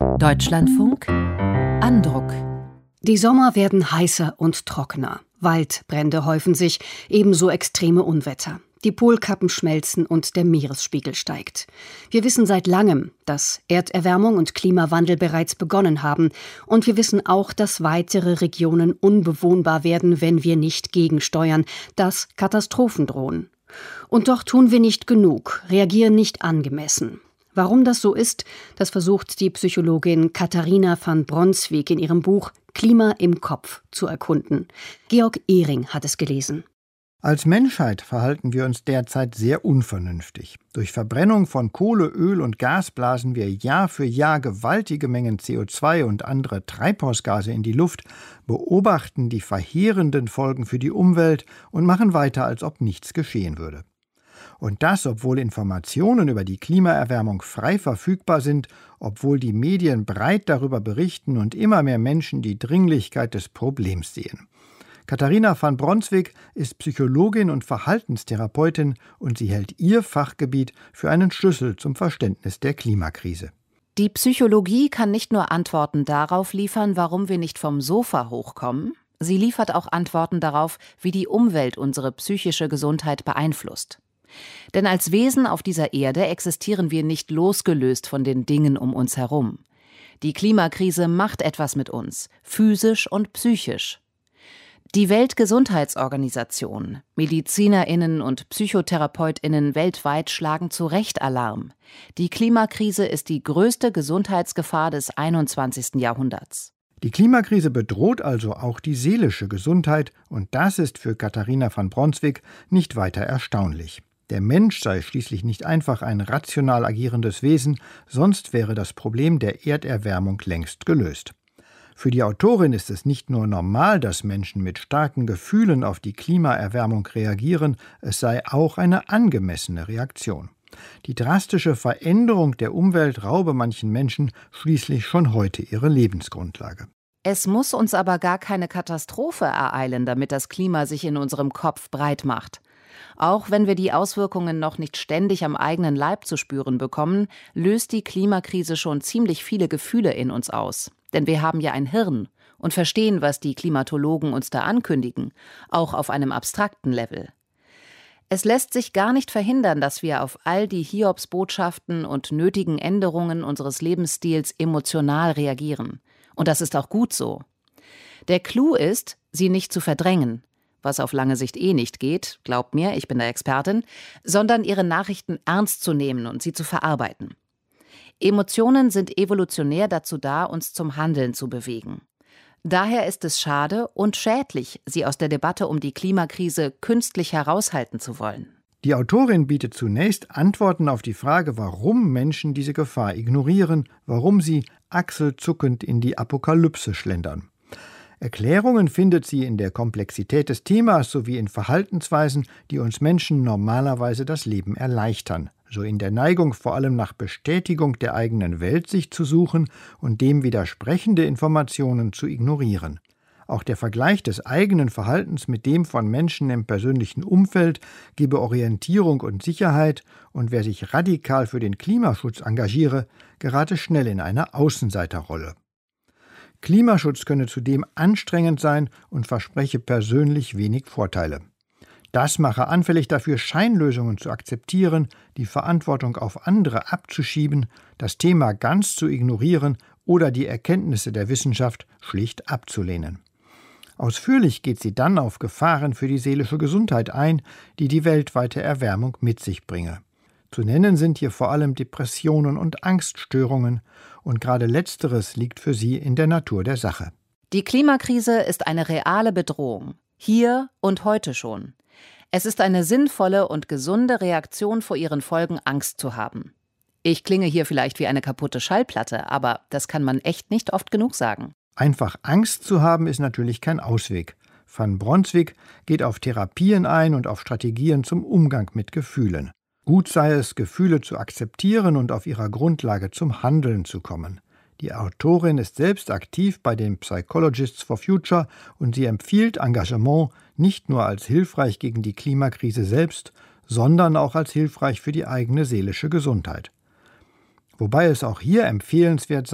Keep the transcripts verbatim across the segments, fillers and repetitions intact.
Deutschlandfunk Andruck. Die Sommer werden heißer und trockener. Waldbrände häufen sich, ebenso extreme Unwetter. Die Polkappen schmelzen und der Meeresspiegel steigt. Wir wissen seit langem, dass Erderwärmung und Klimawandel bereits begonnen haben. Und wir wissen auch, dass weitere Regionen unbewohnbar werden, wenn wir nicht gegensteuern, dass Katastrophen drohen. Und doch tun wir nicht genug, reagieren nicht angemessen. Warum das so ist, das versucht die Psychologin Katharina van Bronswijk in ihrem Buch Klima im Kopf zu erkunden. Georg Ehring hat es gelesen. Als Menschheit verhalten wir uns derzeit sehr unvernünftig. Durch Verbrennung von Kohle, Öl und Gas blasen wir Jahr für Jahr gewaltige Mengen C O zwei und andere Treibhausgase in die Luft, beobachten die verheerenden Folgen für die Umwelt und machen weiter, als ob nichts geschehen würde. Und das, obwohl Informationen über die Klimaerwärmung frei verfügbar sind, obwohl die Medien breit darüber berichten und immer mehr Menschen die Dringlichkeit des Problems sehen. Katharina van Bronswijk ist Psychologin und Verhaltenstherapeutin und sie hält ihr Fachgebiet für einen Schlüssel zum Verständnis der Klimakrise. Die Psychologie kann nicht nur Antworten darauf liefern, warum wir nicht vom Sofa hochkommen, sie liefert auch Antworten darauf, wie die Umwelt unsere psychische Gesundheit beeinflusst. Denn als Wesen auf dieser Erde existieren wir nicht losgelöst von den Dingen um uns herum. Die Klimakrise macht etwas mit uns, physisch und psychisch. Die Weltgesundheitsorganisation, MedizinerInnen und PsychotherapeutInnen weltweit schlagen zu Recht Alarm. Die Klimakrise ist die größte Gesundheitsgefahr des einundzwanzigsten Jahrhunderts. Die Klimakrise bedroht also auch die seelische Gesundheit und das ist für Katharina van Bronswijk nicht weiter erstaunlich. Der Mensch sei schließlich nicht einfach ein rational agierendes Wesen, sonst wäre das Problem der Erderwärmung längst gelöst. Für die Autorin ist es nicht nur normal, dass Menschen mit starken Gefühlen auf die Klimaerwärmung reagieren, es sei auch eine angemessene Reaktion. Die drastische Veränderung der Umwelt raube manchen Menschen schließlich schon heute ihre Lebensgrundlage. Es muss uns aber gar keine Katastrophe ereilen, damit das Klima sich in unserem Kopf breit macht. Auch wenn wir die Auswirkungen noch nicht ständig am eigenen Leib zu spüren bekommen, löst die Klimakrise schon ziemlich viele Gefühle in uns aus. Denn wir haben ja ein Hirn und verstehen, was die Klimatologen uns da ankündigen, auch auf einem abstrakten Level. Es lässt sich gar nicht verhindern, dass wir auf all die Hiobsbotschaften und nötigen Änderungen unseres Lebensstils emotional reagieren. Und das ist auch gut so. Der Clou ist, sie nicht zu verdrängen, was auf lange Sicht eh nicht geht, glaubt mir, ich bin da Expertin, sondern ihre Nachrichten ernst zu nehmen und sie zu verarbeiten. Emotionen sind evolutionär dazu da, uns zum Handeln zu bewegen. Daher ist es schade und schädlich, sie aus der Debatte um die Klimakrise künstlich heraushalten zu wollen. Die Autorin bietet zunächst Antworten auf die Frage, warum Menschen diese Gefahr ignorieren, warum sie achselzuckend in die Apokalypse schlendern. Erklärungen findet sie in der Komplexität des Themas sowie in Verhaltensweisen, die uns Menschen normalerweise das Leben erleichtern, so in der Neigung vor allem nach Bestätigung der eigenen Weltsicht zu suchen und dem widersprechende Informationen zu ignorieren. Auch der Vergleich des eigenen Verhaltens mit dem von Menschen im persönlichen Umfeld gebe Orientierung und Sicherheit und wer sich radikal für den Klimaschutz engagiere, gerate schnell in eine Außenseiterrolle. Klimaschutz könne zudem anstrengend sein und verspreche persönlich wenig Vorteile. Das mache anfällig dafür, Scheinlösungen zu akzeptieren, die Verantwortung auf andere abzuschieben, das Thema ganz zu ignorieren oder die Erkenntnisse der Wissenschaft schlicht abzulehnen. Ausführlich geht sie dann auf Gefahren für die seelische Gesundheit ein, die die weltweite Erwärmung mit sich bringe. Zu nennen sind hier vor allem Depressionen und Angststörungen, und gerade Letzteres liegt für sie in der Natur der Sache. Die Klimakrise ist eine reale Bedrohung, hier und heute schon. Es ist eine sinnvolle und gesunde Reaktion, vor ihren Folgen Angst zu haben. Ich klinge hier vielleicht wie eine kaputte Schallplatte, aber das kann man echt nicht oft genug sagen. Einfach Angst zu haben, ist natürlich kein Ausweg. Van Bronswijk geht auf Therapien ein und auf Strategien zum Umgang mit Gefühlen. Gut sei es, Gefühle zu akzeptieren und auf ihrer Grundlage zum Handeln zu kommen. Die Autorin ist selbst aktiv bei den Psychologists for Future und sie empfiehlt Engagement nicht nur als hilfreich gegen die Klimakrise selbst, sondern auch als hilfreich für die eigene seelische Gesundheit. Wobei es auch hier empfehlenswert sei,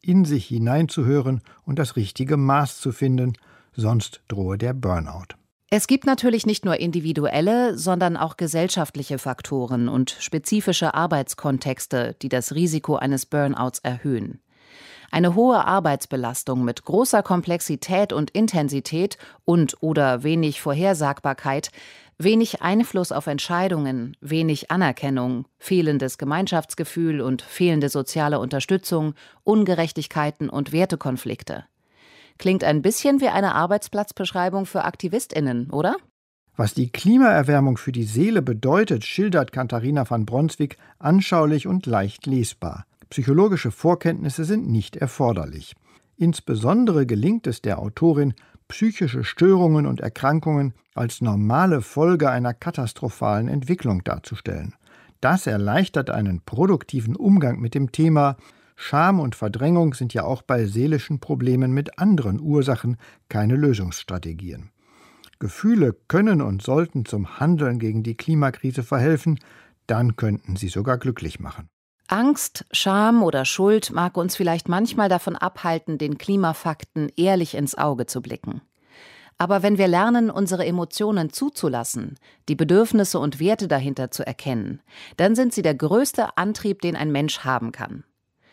in sich hineinzuhören und das richtige Maß zu finden, sonst drohe der Burnout. Es gibt natürlich nicht nur individuelle, sondern auch gesellschaftliche Faktoren und spezifische Arbeitskontexte, die das Risiko eines Burnouts erhöhen. Eine hohe Arbeitsbelastung mit großer Komplexität und Intensität und oder wenig Vorhersagbarkeit, wenig Einfluss auf Entscheidungen, wenig Anerkennung, fehlendes Gemeinschaftsgefühl und fehlende soziale Unterstützung, Ungerechtigkeiten und Wertekonflikte. Klingt ein bisschen wie eine Arbeitsplatzbeschreibung für AktivistInnen, oder? Was die Klimaerwärmung für die Seele bedeutet, schildert Katharina van Bronswijk anschaulich und leicht lesbar. Psychologische Vorkenntnisse sind nicht erforderlich. Insbesondere gelingt es der Autorin, psychische Störungen und Erkrankungen als normale Folge einer katastrophalen Entwicklung darzustellen. Das erleichtert einen produktiven Umgang mit dem Thema. Scham und Verdrängung sind ja auch bei seelischen Problemen mit anderen Ursachen keine Lösungsstrategien. Gefühle können und sollten zum Handeln gegen die Klimakrise verhelfen, dann könnten sie sogar glücklich machen. Angst, Scham oder Schuld mag uns vielleicht manchmal davon abhalten, den Klimafakten ehrlich ins Auge zu blicken. Aber wenn wir lernen, unsere Emotionen zuzulassen, die Bedürfnisse und Werte dahinter zu erkennen, dann sind sie der größte Antrieb, den ein Mensch haben kann.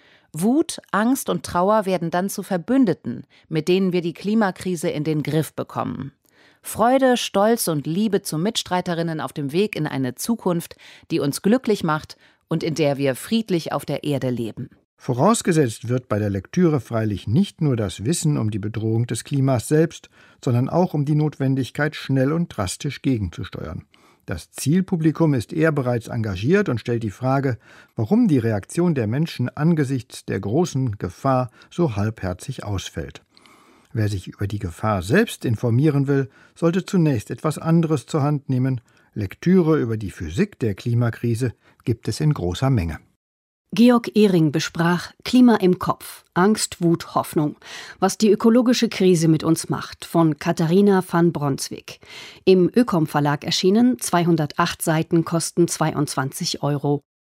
Wut, Angst und Trauer werden dann zu Verbündeten, mit denen wir die Klimakrise in den Griff bekommen. Freude, Stolz und Liebe zu Mitstreiterinnen auf dem Weg in eine Zukunft, die uns glücklich macht und in der wir friedlich auf der Erde leben. Vorausgesetzt wird bei der Lektüre freilich nicht nur das Wissen um die Bedrohung des Klimas selbst, sondern auch um die Notwendigkeit, schnell und drastisch gegenzusteuern. Das Zielpublikum ist eher bereits engagiert und stellt die Frage, warum die Reaktion der Menschen angesichts der großen Gefahr so halbherzig ausfällt. Wer sich über die Gefahr selbst informieren will, sollte zunächst etwas anderes zur Hand nehmen. Lektüre über die Physik der Klimakrise gibt es in großer Menge. Georg Ehring besprach Klima im Kopf, Angst, Wut, Hoffnung, was die ökologische Krise mit uns macht, von Katharina van Bronswijk. Im Ökom Verlag erschienen, zweihundertacht Seiten, kosten zweiundzwanzig Euro.